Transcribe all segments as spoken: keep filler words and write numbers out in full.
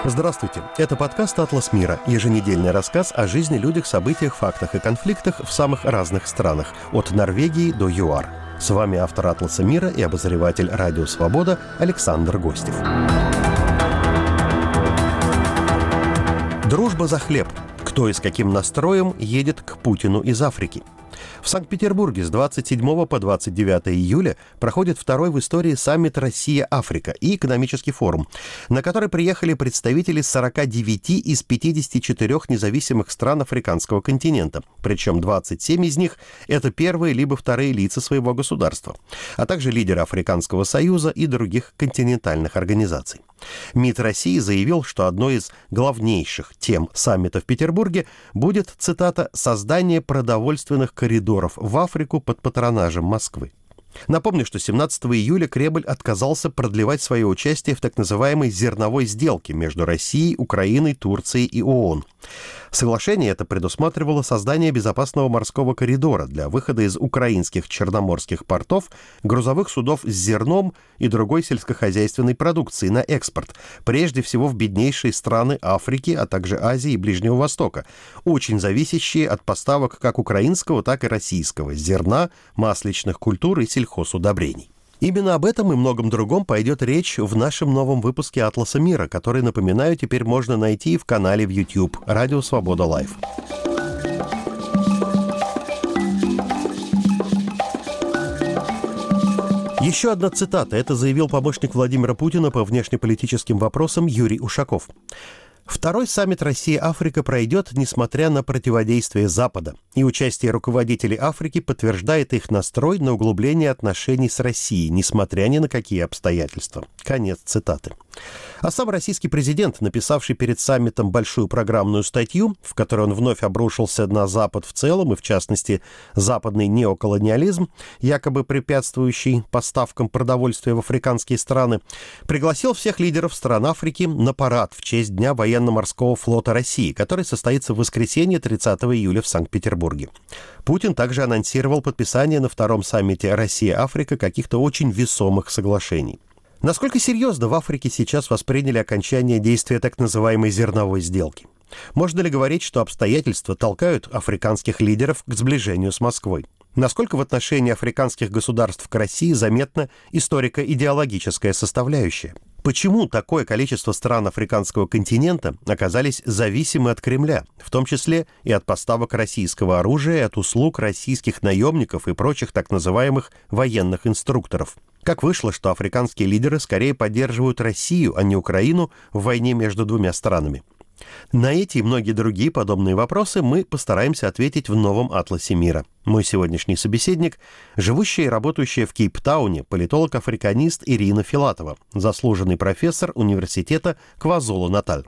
Здравствуйте. Это подкаст «Атлас мира», еженедельный рассказ о жизни, людях, событиях, фактах и конфликтах в самых разных странах, от Норвегии до ЮАР. С вами автор «Атласа мира» и обозреватель «Радио Свобода» Александр Гостев. Дружба за хлеб. Кто и с каким настроем едет к Путину из Африки? В Санкт-Петербурге с двадцать седьмого по двадцать девятое июля проходит второй в истории саммит «Россия-Африка» и экономический форум, на который приехали представители сорока девяти из пятидесяти четырёх независимых стран африканского континента. Причем двадцать семь из них – это первые либо вторые лица своего государства, а также лидеры Африканского союза и других континентальных организаций. МИД России заявил, что одной из главнейших тем саммита в Петербурге будет, цитата, «создание продовольственных коридоров в Африку под патронажем Москвы». Напомню, что семнадцатого июля Кремль отказался продлевать свое участие в так называемой зерновой сделке между Россией, Украиной, Турцией и ООН. Соглашение это предусматривало создание безопасного морского коридора для выхода из украинских черноморских портов грузовых судов с зерном и другой сельскохозяйственной продукцией на экспорт, прежде всего в беднейшие страны Африки, а также Азии и Ближнего Востока, очень зависящие от поставок как украинского, так и российского зерна, масличных культур и сельхозудобрений. Именно об этом и многом другом пойдет речь в нашем новом выпуске «Атласа мира», который, напоминаю, теперь можно найти в канале в YouTube «Радио Свобода Лайв». Еще одна цитата. Это заявил помощник Владимира Путина по внешнеполитическим вопросам Юрий Ушаков. Второй саммит «Россия-Африка» пройдет, несмотря на противодействие Запада, и участие руководителей Африки подтверждает их настрой на углубление отношений с Россией, несмотря ни на какие обстоятельства. Конец цитаты. А сам российский президент, написавший перед саммитом большую программную статью, в которой он вновь обрушился на Запад в целом, и в частности западный неоколониализм, якобы препятствующий поставкам продовольствия в африканские страны, пригласил всех лидеров стран Африки на парад в честь Дня военно-морского флота России, который состоится в воскресенье тридцатого июля в Санкт-Петербурге. Путин также анонсировал подписание на втором саммите «Россия-Африка» каких-то очень весомых соглашений. Насколько серьезно в Африке сейчас восприняли окончание действия так называемой зерновой сделки? Можно ли говорить, что обстоятельства толкают африканских лидеров к сближению с Москвой? Насколько в отношении африканских государств к России заметна историко-идеологическая составляющая? Почему такое количество стран африканского континента оказались зависимы от Кремля, в том числе и от поставок российского оружия, и от услуг российских наемников и прочих так называемых военных инструкторов? Как вышло, что африканские лидеры скорее поддерживают Россию, а не Украину в войне между двумя странами? На эти и многие другие подобные вопросы мы постараемся ответить в новом «Атласе мира». Мой сегодняшний собеседник – живущая и работающая в Кейптауне политолог-африканист Ирина Филатова, заслуженный профессор университета КваЗулу-Наталь.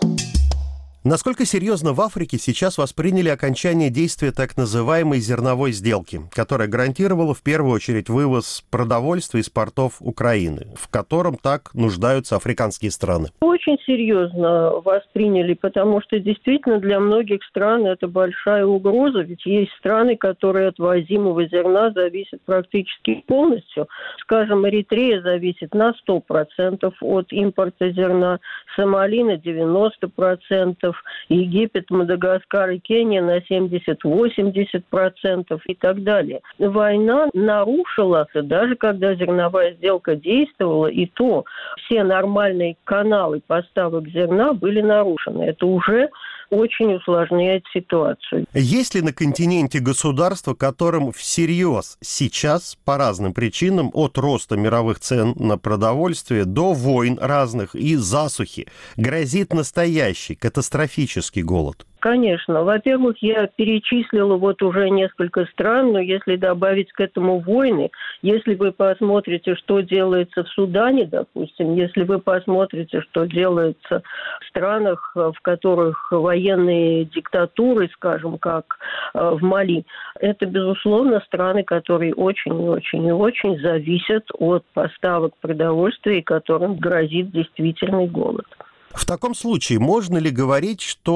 Насколько серьезно в Африке сейчас восприняли окончание действия так называемой зерновой сделки, которая гарантировала в первую очередь вывоз продовольствия из портов Украины, в котором так нуждаются африканские страны? Очень серьезно восприняли, потому что действительно для многих стран это большая угроза, ведь есть страны, которые от ввозимого зерна зависят практически полностью. Скажем, Эритрея зависит на сто процентов от импорта зерна, Сомали на девяносто процентов, Египет, Мадагаскар и Кения на семьдесят-восемьдесят процентов и так далее. Война нарушила, даже когда зерновая сделка действовала, и то все нормальные каналы поставок зерна были нарушены. Это уже очень усложняет ситуацию. Есть ли на континенте государства, которым всерьез сейчас, по разным причинам, от роста мировых цен на продовольствие до войн разных и засухи, грозит настоящий катастрофический голод? Конечно. Во-первых, я перечислила вот уже несколько стран, но если добавить к этому войны, если вы посмотрите, что делается в Судане, допустим, если вы посмотрите, что делается в странах, в которых военные диктатуры, скажем, как в Мали, это, безусловно, страны, которые очень и очень и очень зависят от поставок продовольствия, и которым грозит действительный голод. В таком случае можно ли говорить, что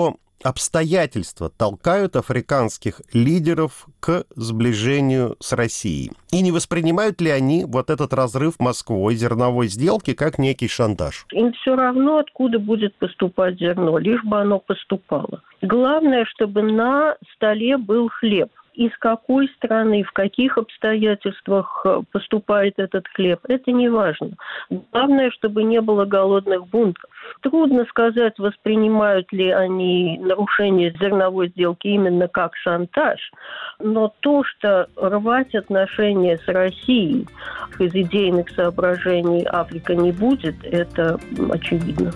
обстоятельства толкают африканских лидеров к сближению с Россией? И не воспринимают ли они вот этот разрыв Москвой зерновой сделки как некий шантаж? Им все равно, откуда будет поступать зерно, лишь бы оно поступало. Главное, чтобы на столе был хлеб. Из какой страны, в каких обстоятельствах поступает этот хлеб, это не важно. Главное, чтобы не было голодных бунтов. Трудно сказать, воспринимают ли они нарушение зерновой сделки именно как шантаж, но то, что рвать отношения с Россией из идейных соображений Африка не будет, это очевидно.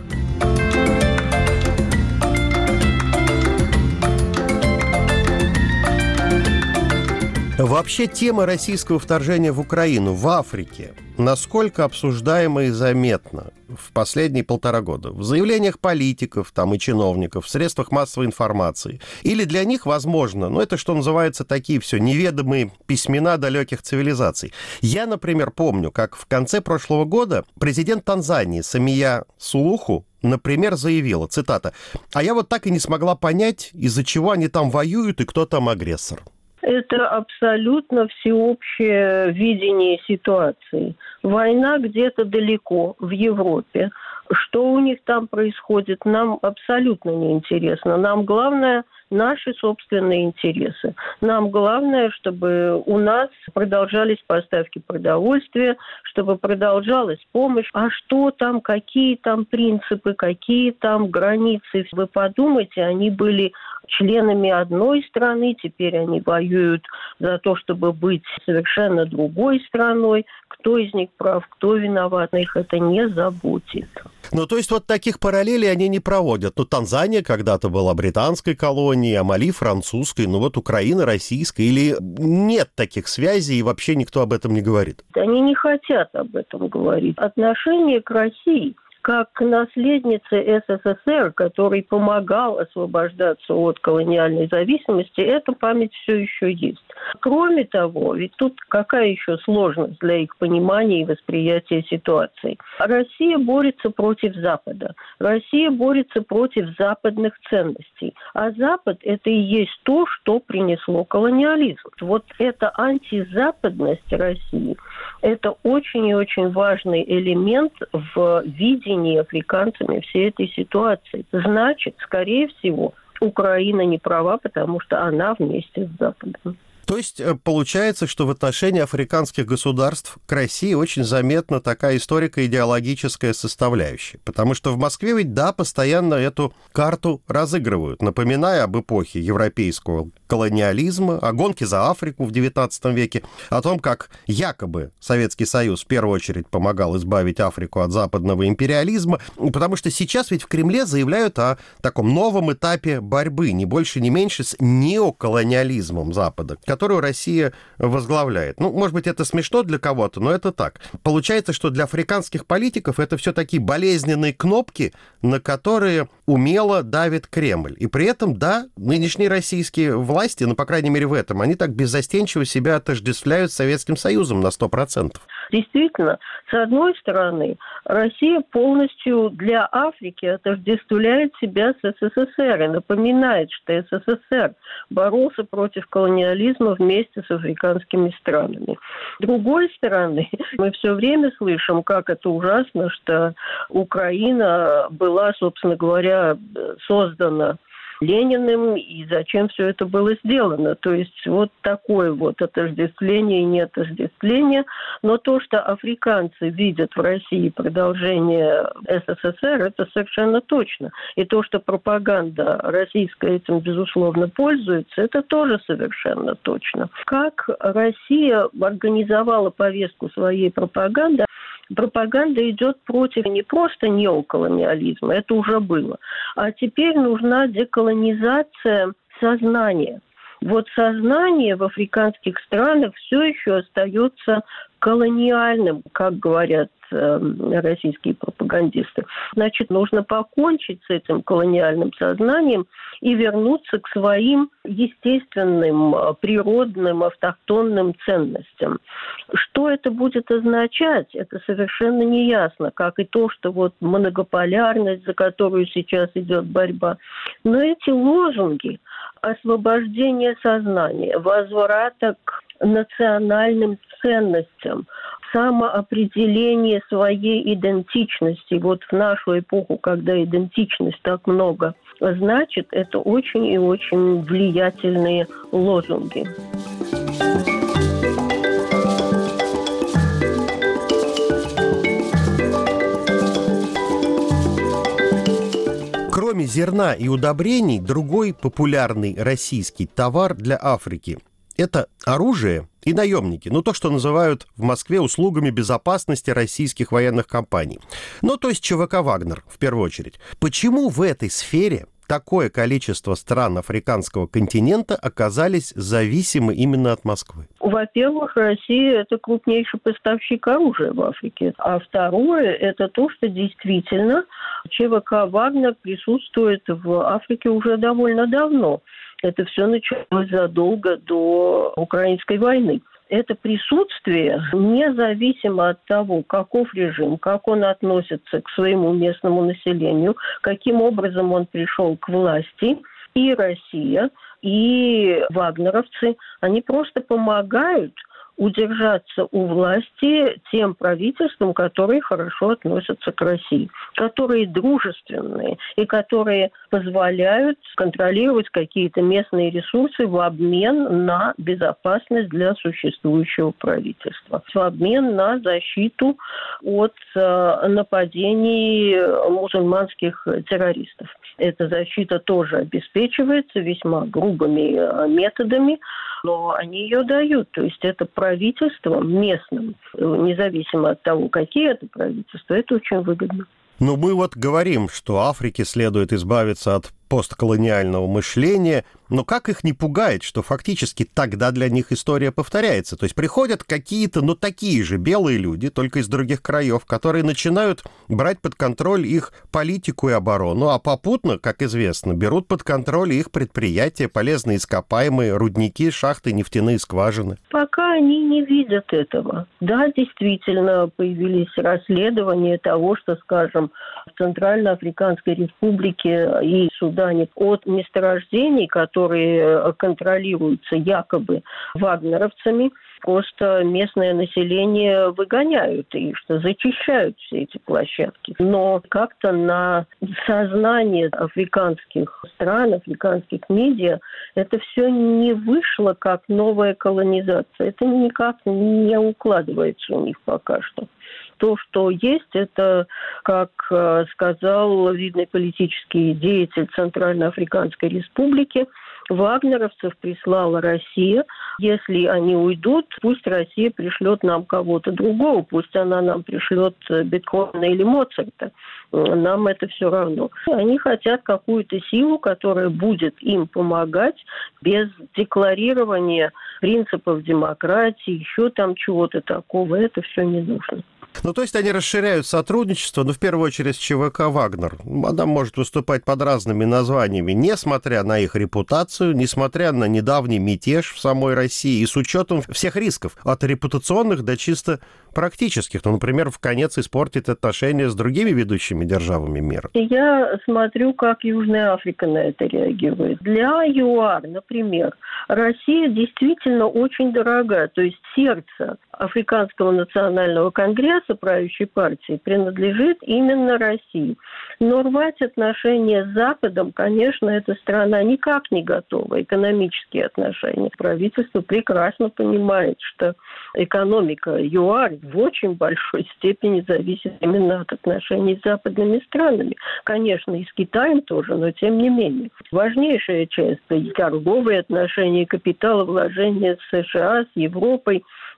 Вообще тема российского вторжения в Украину, в Африке, насколько обсуждаема и заметна в последние полтора года? В заявлениях политиков там, и чиновников, в средствах массовой информации? Или для них, возможно, ну это что называется такие все неведомые письмена далеких цивилизаций? Я, например, помню, как в конце прошлого года президент Танзании Самия Сулуху, например, заявила, цитата, «А я вот так и не смогла понять, из-за чего они там воюют и кто там агрессор». Это абсолютно всеобщее видение ситуации. Война где-то далеко, в Европе. Что у них там происходит, нам абсолютно не интересно. Нам главное наши собственные интересы. Нам главное, чтобы у нас продолжались поставки продовольствия, чтобы продолжалась помощь. А что там, какие там принципы, какие там границы? Вы подумайте, они были членами одной страны, теперь они воюют за то, чтобы быть совершенно другой страной. Кто из них прав, кто виноват, их это не заботит. Ну, то есть вот таких параллелей они не проводят. Ну, Танзания когда-то была британской колонией, а Мали французской, ну вот Украина российской. Или нет таких связей, и вообще никто об этом не говорит? Они не хотят об этом говорить. Отношение к России как к наследнице СССР, который помогал освобождаться от колониальной зависимости, эта память все еще есть. Кроме того, ведь тут какая еще сложность для их понимания и восприятия ситуации? Россия борется против Запада. Россия борется против западных ценностей. А Запад – это и есть то, что принесло колониализм. Вот эта антизападность России – это очень и очень важный элемент в видении африканцами всей этой ситуации. Значит, скорее всего, Украина не права, потому что она вместе с Западом. То есть получается, что в отношении африканских государств к России очень заметна такая историко-идеологическая составляющая. Потому что в Москве ведь, да, постоянно эту карту разыгрывают, напоминая об эпохе европейского колониализма, о гонке за Африку в девятнадцатом веке, о том, как якобы Советский Союз в первую очередь помогал избавить Африку от западного империализма, потому что сейчас ведь в Кремле заявляют о таком новом этапе борьбы, ни больше, ни меньше, с неоколониализмом Запада, которую Россия возглавляет. Ну, может быть, это смешно для кого-то, но это так. Получается, что для африканских политиков это все такие болезненные кнопки, на которые умело давит Кремль. И при этом, да, нынешние российские власти, ну, по крайней мере, в этом, они так беззастенчиво себя отождествляют с Советским Союзом на сто процентов. Действительно, с одной стороны, Россия полностью для Африки отождествляет себя с СССР и напоминает, что СССР боролся против колониализма вместе с африканскими странами. С другой стороны, мы все время слышим, как это ужасно, что Украина была, собственно говоря, создана Лениным, и зачем все это было сделано. То есть вот такое вот отождествление и неотождествление. Но то, что африканцы видят в России продолжение СССР, это совершенно точно. И то, что пропаганда российская этим, безусловно, пользуется, это тоже совершенно точно. Как Россия организовала повестку своей пропаганды, пропаганда идет против не просто неоколониализма, это уже было, а теперь нужна деколонизация сознания. Вот сознание в африканских странах все еще остается колониальным, как говорят э, российские пропагандисты. Значит, нужно покончить с этим колониальным сознанием и вернуться к своим естественным, природным, автохтонным ценностям. Что это будет означать, это совершенно неясно, как и то, что вот многополярность, за которую сейчас идет борьба. Но эти лозунги освобождения сознания, возврата к национальным ценностям, самоопределение своей идентичности, вот в нашу эпоху, когда идентичность так много значит, это очень и очень влиятельные лозунги. Кроме зерна и удобрений, другой популярный российский товар для Африки – это оружие и наемники. Ну, то, что называют в Москве услугами безопасности российских военных компаний. Ну, то есть ЧВК «Вагнер» в первую очередь. Почему в этой сфере такое количество стран африканского континента оказались зависимы именно от Москвы? Во-первых, Россия – это крупнейший поставщик оружия в Африке. А второе – это то, что действительно ЧВК «Вагнер» присутствует в Африке уже довольно давно. Это все началось задолго до Украинской войны. Это присутствие, независимо от того, каков режим, как он относится к своему местному населению, каким образом он пришел к власти, и Россия, и вагнеровцы, они просто помогают удержаться у власти тем правительствам, которые хорошо относятся к России, которые дружественные и которые позволяют контролировать какие-то местные ресурсы в обмен на безопасность для существующего правительства, в обмен на защиту от нападений мусульманских террористов. Эта защита тоже обеспечивается весьма грубыми методами, но они ее дают. То есть это правительством местным, независимо от того, какие это правительства, это очень выгодно. Но мы вот говорим, что Африке следует избавиться от постколониального мышления, но как их не пугает, что фактически тогда для них история повторяется? То есть приходят какие-то, ну, такие же белые люди, только из других краев, которые начинают брать под контроль их политику и оборону, а попутно, как известно, берут под контроль их предприятия, полезные ископаемые, рудники, шахты, нефтяные скважины. Пока они не видят этого. Да, действительно, появились расследования того, что, скажем, в Центральноафриканской Республике и Судане от месторождений, которые контролируются якобы вагнеровцами, просто местное население выгоняют и что зачищают все эти площадки. Но как-то на сознание африканских стран, африканских медиа это все не вышло как новая колонизация. Это никак не укладывается у них пока что. То, что есть, это, как сказал видный политический деятель Центральноафриканской Республики, вагнеровцев прислала Россия. Если они уйдут, пусть Россия пришлет нам кого-то другого, пусть она нам пришлет Бетховена или Моцарта. Нам это все равно. Они хотят какую-то силу, которая будет им помогать без декларирования принципов демократии, еще там чего-то такого. Это все не нужно. Ну, то есть они расширяют сотрудничество, но в первую очередь с ЧВК «Вагнер». Она может выступать под разными названиями, несмотря на их репутацию, несмотря на недавний мятеж в самой России и с учетом всех рисков, от репутационных до чисто практических. Ну, например, в конец испортить отношения с другими ведущими державами мира. Я смотрю, как Южная Африка на это реагирует. Для ЮАР, например, Россия действительно очень дорога. То есть сердце Африканского национального конгресса, правящей партии, принадлежит именно России. Но рвать отношения с Западом, конечно, эта страна никак не готова. Экономические отношения. Правительство прекрасно понимает, что экономика ЮАР в очень большой степени зависит именно от отношений с западными странами. Конечно, и с Китаем тоже, но тем не менее. Важнейшая часть – торговые отношения, капиталовложения с США, с Европой.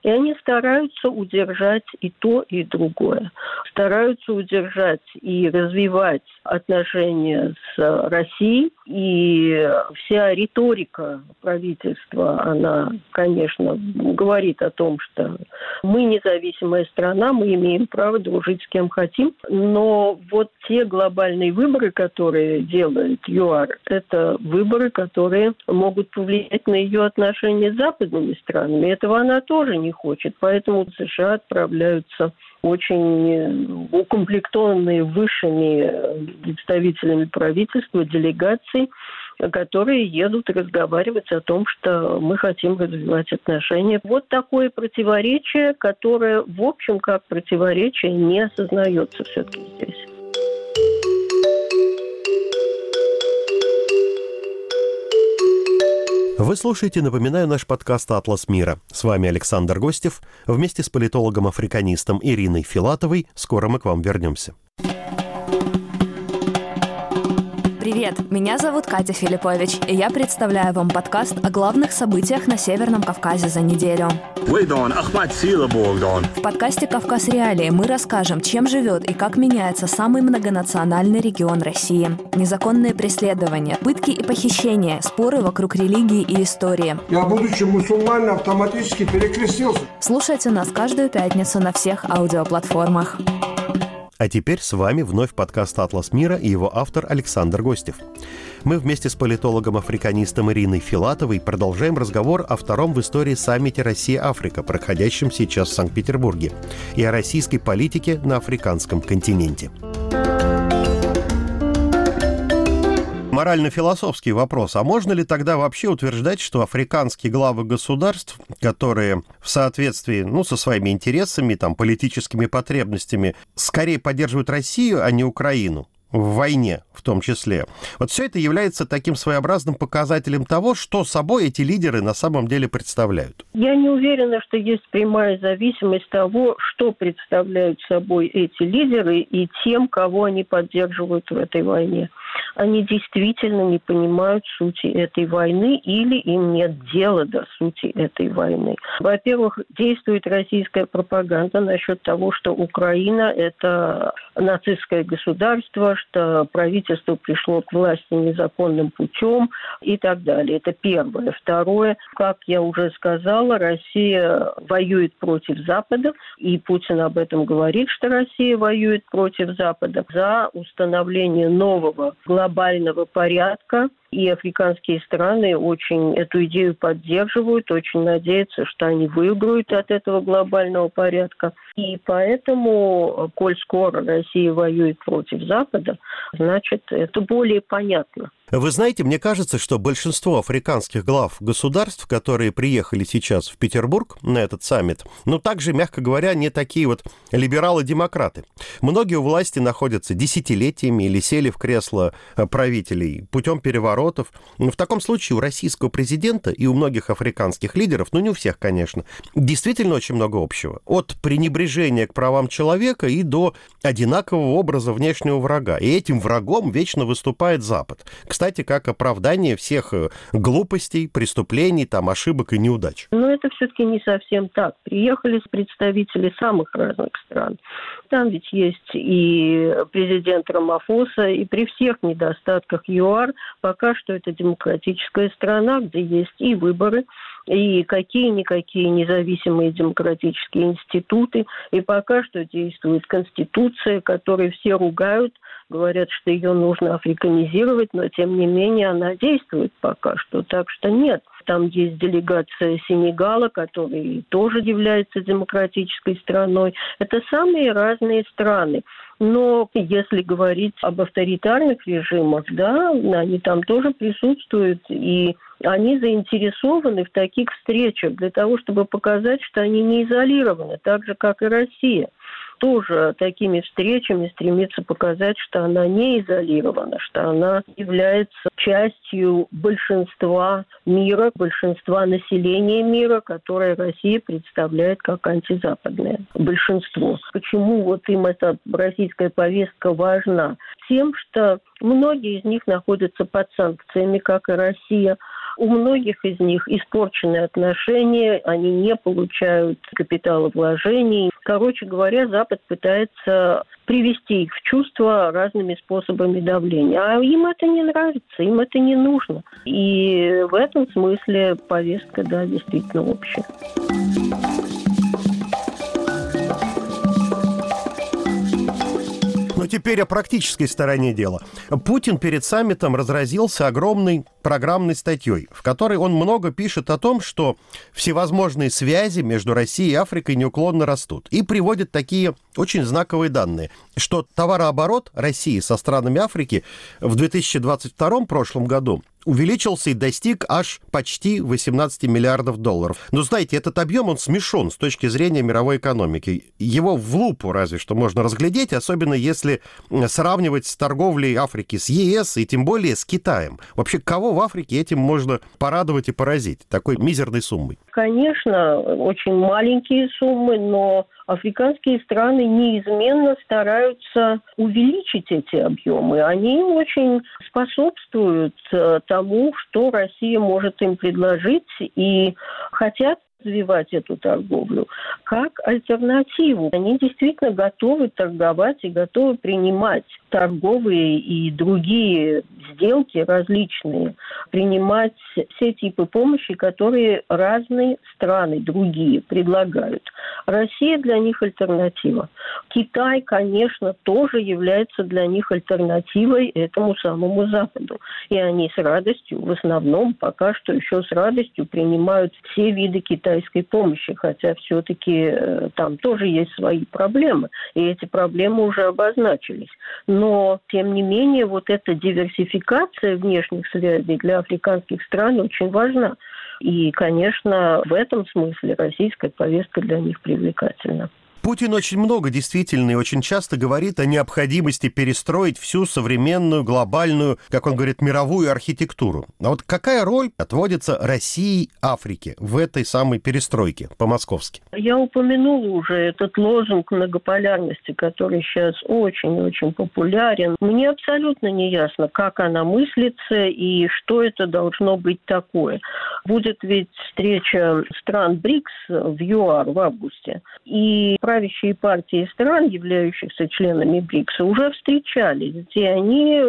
И они стараются удержать и то, и другое. Стараются удержать и развивать отношения с Россией. И вся риторика правительства, она, конечно, говорит о том, что мы независимая страна, мы имеем право дружить с кем хотим. Но вот те глобальные выборы, которые делает ЮАР, это выборы, которые могут повлиять на ее отношения с западными странами. Этого она тоже не хочет. Поэтому в США отправляются очень укомплектованные высшими представителями правительства делегации, которые едут разговаривать о том, что мы хотим развивать отношения. Вот такое противоречие, которое, в общем, как противоречие, не осознается все-таки здесь. Вы слушаете, напоминаю, наш подкаст «Атлас мира». С вами Александр Гостев. Вместе с политологом-африканистом Ириной Филатовой скоро мы к вам вернемся. Привет, меня зовут Катя Филиппович, и я представляю вам подкаст о главных событиях на Северном Кавказе за неделю. В подкасте «Кавказ Реалии» мы расскажем, чем живет и как меняется самый многонациональный регион России. Незаконные преследования, пытки и похищения, споры вокруг религии и истории. Я, будучи мусульманином, автоматически перекрестился. Слушайте нас каждую пятницу на всех аудиоплатформах. А теперь с вами вновь подкаст «Атлас мира» и его автор Александр Гостев. Мы вместе с политологом-африканистом Ириной Филатовой продолжаем разговор о втором в истории саммите Россия-Африка, проходящем сейчас в Санкт-Петербурге, и о российской политике на африканском континенте. Морально-философский вопрос. А можно ли тогда вообще утверждать, что африканские главы государств, которые в соответствии ну, со своими интересами, там, политическими потребностями, скорее поддерживают Россию, а не Украину? В войне в том числе. Вот все это является таким своеобразным показателем того, что собой эти лидеры на самом деле представляют. Я не уверена, что есть прямая зависимость того, что представляют собой эти лидеры и тем, кого они поддерживают в этой войне. Они действительно не понимают сути этой войны или им нет дела до сути этой войны. Во-первых, действует российская пропаганда насчет того, что Украина – это нацистское государство, что правительство пришло к власти незаконным путем и так далее. Это первое. Второе, как я уже сказала, Россия воюет против Запада, и Путин об этом говорит, что Россия воюет против Запада за установление нового глобального порядка. И африканские страны очень эту идею поддерживают, очень надеются, что они выиграют от этого глобального порядка. И поэтому, коль скоро Россия воюет против Запада, значит, это более понятно. Вы знаете, мне кажется, что большинство африканских глав государств, которые приехали сейчас в Петербург на этот саммит, ну, также, мягко говоря, не такие вот либералы-демократы. Многие у власти находятся десятилетиями или сели в кресло правителей путем переворотов. В таком случае у российского президента и у многих африканских лидеров, ну, не у всех, конечно, действительно очень много общего. От пренебрежения к правам человека и до одинакового образа внешнего врага. И этим врагом вечно выступает Запад. Кстати, как оправдание всех глупостей, преступлений, там, ошибок и неудач. Но это все-таки не совсем так. Приехали представители самых разных стран. Там ведь есть и президент Рамафоса, и при всех недостатках ЮАР пока что это демократическая страна, где есть и выборы, и какие-никакие независимые демократические институты, и пока что действует Конституция, которую все ругают, говорят, что ее нужно африканизировать, но тем не менее она действует пока что, так что нет. Там есть делегация Сенегала, который тоже является демократической страной. Это самые разные страны. Но если говорить об авторитарных режимах, да, они там тоже присутствуют, и они заинтересованы в таких встречах для того, чтобы показать, что они не изолированы, так же, как и Россия. Тоже такими встречами стремится показать, что она не изолирована, что она является частью большинства мира, большинства населения мира, которое Россия представляет как антизападное большинство. Почему вот им эта российская повестка важна? Тем, что многие из них находятся под санкциями, как и Россия. У многих из них испорчены отношения, они не получают капиталовложений. Короче говоря, Запад пытается привести их в чувство разными способами давления. А им это не нравится, им это не нужно. И в этом смысле повестка, да, действительно общая. Но теперь о практической стороне дела. Путин перед саммитом разразился огромной программной статьей, в которой он много пишет о том, что всевозможные связи между Россией и Африкой неуклонно растут. И приводит такие очень знаковые данные, что товарооборот России со странами Африки в две тысячи двадцать втором, прошлом году, увеличился и достиг аж почти восемнадцати миллиардов долларов. Но, знаете, этот объем, он смешон с точки зрения мировой экономики. Его в лупу разве что можно разглядеть, особенно если сравнивать с торговлей Африки с ЕС и тем более с Китаем. Вообще, кого в Африке этим можно порадовать и поразить такой мизерной суммой? Конечно, очень маленькие суммы, но африканские страны неизменно стараются увеличить эти объемы. Они очень способствуют тому, что Россия может им предложить, и хотят развивать эту торговлю как альтернативу. Они действительно готовы торговать и готовы принимать торговые и другие сделки различные, принимать все типы помощи, которые разные страны, другие, предлагают. Россия для них альтернатива. Китай, конечно, тоже является для них альтернативой этому самому Западу. И они с радостью, в основном, пока что еще с радостью принимают все виды китайской помощи, хотя все-таки э, там тоже есть свои проблемы, и эти проблемы уже обозначились. Но, тем не менее, вот эта диверсификация внешних связей для африканских стран очень важна. И, конечно, в этом смысле российская повестка для них привлекательна. Путин очень много действительно и очень часто говорит о необходимости перестроить всю современную, глобальную, как он говорит, мировую архитектуру. А вот какая роль отводится России, Африке в этой самой перестройке по-московски? Я упомянула уже этот лозунг многополярности, который сейчас очень-очень популярен. Мне абсолютно не ясно, как она мыслится и что это должно быть такое. Будет ведь встреча стран БРИКС в ЮАР в августе, и правящие партии стран, являющихся членами БРИКСа, уже встречались, где они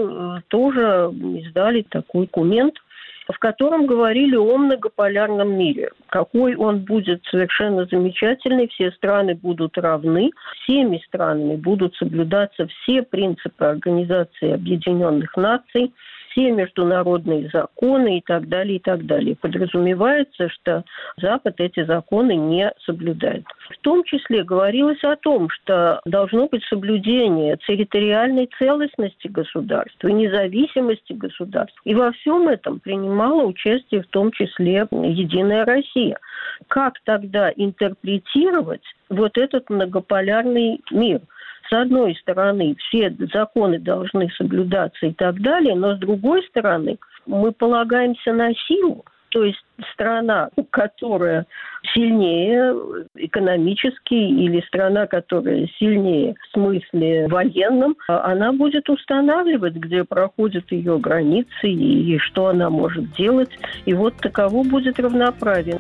тоже издали такой документ, в котором говорили о многополярном мире. Какой он будет совершенно замечательный, все страны будут равны, всеми странами будут соблюдаться все принципы Организации Объединенных Наций, все международные законы и так далее, и так далее. Подразумевается, что Запад эти законы не соблюдает. В том числе говорилось о том, что должно быть соблюдение территориальной целостности государства, независимости государств. И во всем этом принимала участие в том числе «Единая Россия». Как тогда интерпретировать вот этот многополярный мир? С одной стороны, все законы должны соблюдаться и так далее, но с другой стороны, мы полагаемся на силу. То есть страна, которая сильнее экономически, или страна, которая сильнее в смысле военном, она будет устанавливать, где проходят ее границы и что она может делать. И вот таково будет равноправие.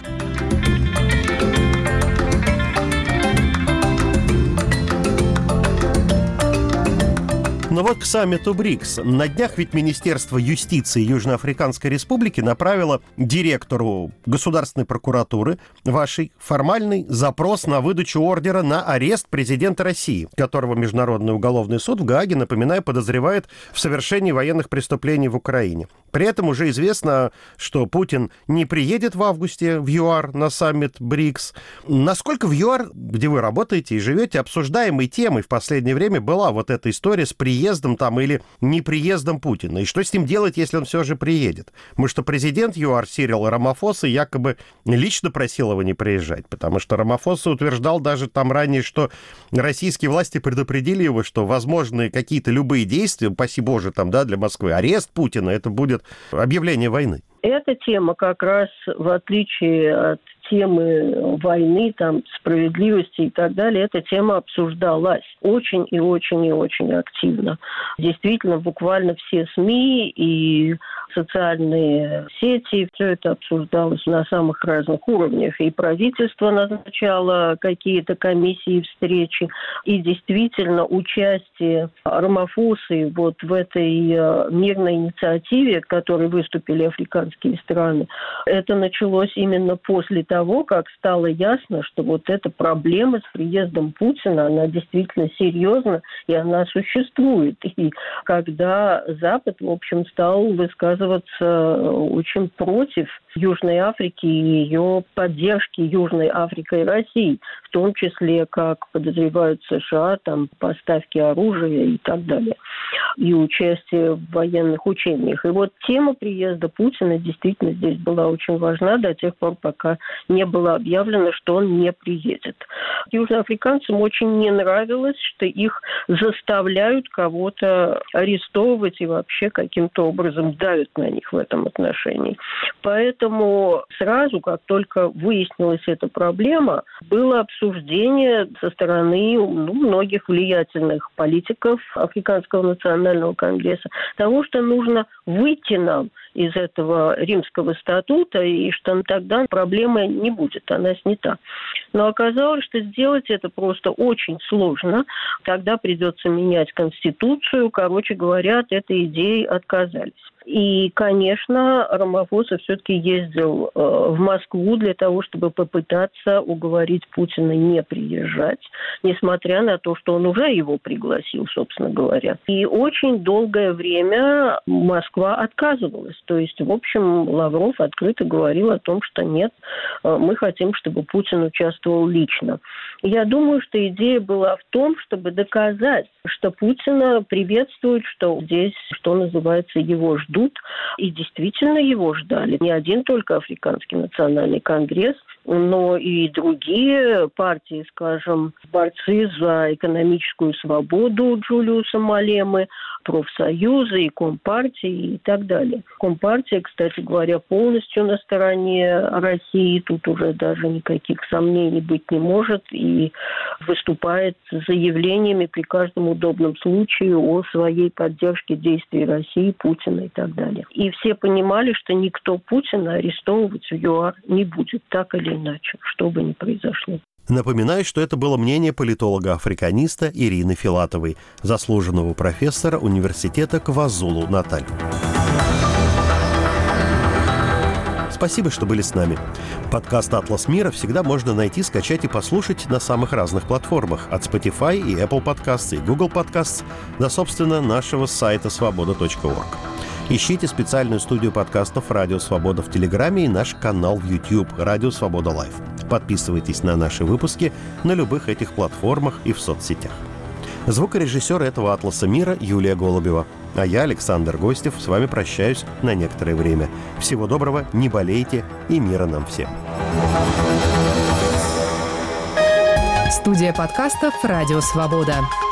Но вот к саммиту БРИКС. На днях ведь Министерство юстиции Южноафриканской Республики направило директору Государственной прокуратуры вашей формальный запрос на выдачу ордера на арест президента России, которого Международный уголовный суд в Гааге, напоминаю, подозревает в совершении военных преступлений в Украине. При этом уже известно, что Путин не приедет в августе в ЮАР на саммит БРИКС. Насколько в ЮАР, где вы работаете и живете, обсуждаемой темой в последнее время была вот эта история с приездом там или неприездом Путина? И что с ним делать, если он все же приедет? Потому что президент ЮАР Сирил Рамафоса якобы лично просил его не приезжать, потому что Рамафоса утверждал даже там ранее, что российские власти предупредили его, что возможны какие-то любые действия, упаси Боже, там, да, для Москвы, арест Путина, это будет объявление войны. Эта тема как раз, в отличие от темы войны, там, справедливости и так далее, эта тема обсуждалась очень и очень и очень активно. Действительно, буквально все СМИ и социальные сети, все это обсуждалось на самых разных уровнях. И правительство назначало какие-то комиссии, встречи. И действительно, участие Рамафосы вот в этой мирной инициативе, к которой выступили африканские страны, это началось именно после того, как стало ясно, что вот эта проблема с приездом Путина, она действительно серьезна, и она существует. И когда Запад, в общем, стал высказываться очень против Южной Африки и ее поддержки Южной Африкой и России, в том числе, как подозревают США, там, поставки оружия и так далее, и участие в военных учениях. И вот тема приезда Путина действительно здесь была очень важна до тех пор, пока не было объявлено, что он не приедет. Южноафриканцам очень не нравилось, что их заставляют кого-то арестовывать и вообще каким-то образом давят на них в этом отношении. Поэтому сразу, как только выяснилась эта проблема, было обсуждение со стороны ну, многих влиятельных политиков Африканского национального конгресса того, что нужно выйти нам из этого римского статута, и что тогда проблемы не будет, она снята. Но оказалось, что сделать это просто очень сложно. Тогда придется менять Конституцию. Короче говоря, от этой идеи отказались. И, конечно, Рамафоса все-таки ездил э, в Москву для того, чтобы попытаться уговорить Путина не приезжать, несмотря на то, что он уже его пригласил, собственно говоря. И очень долгое время Москва отказывалась. То есть, в общем, Лавров открыто говорил о том, что нет, э, мы хотим, чтобы Путин участвовал лично. Я думаю, что идея была в том, чтобы доказать, что Путина приветствуют, что здесь, что называется, его ждут. И действительно его ждали. Не один только Африканский национальный конгресс, но и другие партии, скажем, борцы за экономическую свободу Джулиуса Малемы, профсоюзы и компартии и так далее. Компартия, кстати говоря, полностью на стороне России. Тут уже даже никаких сомнений быть не может. И выступает с заявлениями при каждом удобном случае о своей поддержке действий России, Путина и так далее. И все понимали, что никто Путина арестовывать в ЮАР не будет, так или иначе, что бы ни произошло. Напоминаю, что это было мнение политолога-африканиста Ирины Филатовой, заслуженного профессора университета КваЗулу-Наталь. Спасибо, что были с нами. Подкаст «Атлас мира» всегда можно найти, скачать и послушать на самых разных платформах. От Spotify и Apple Podcasts и Google Podcasts до, собственно, нашего сайта свобода точка орг. Ищите специальную студию подкастов «Радио Свобода» в Телеграме и наш канал в YouTube «Радио Свобода Лайв». Подписывайтесь на наши выпуски на любых этих платформах и в соцсетях. Звукорежиссер этого «Атласа мира» Юлия Голубева. А я, Александр Гостев, с вами прощаюсь на некоторое время. Всего доброго, не болейте и мира нам всем. Студия подкастов «Радио Свобода».